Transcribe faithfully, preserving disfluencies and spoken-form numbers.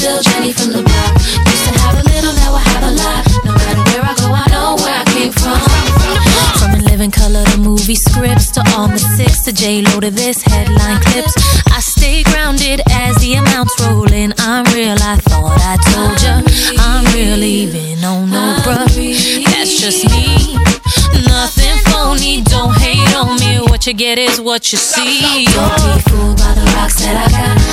still Jenny from the block. Used to have a little, now I have a lot. No matter where I go, I know where I came from. From In Living Color to movie scripts, to all the six, to J-Lo, to this headline clips. I stay grounded as the amounts roll in. I'm real, I thought I told ya. I'm real, even on no bruh. That's just me, nothing phony. Don't hate on me, what you get is what you see. Don't be fooled by the rocks that I got.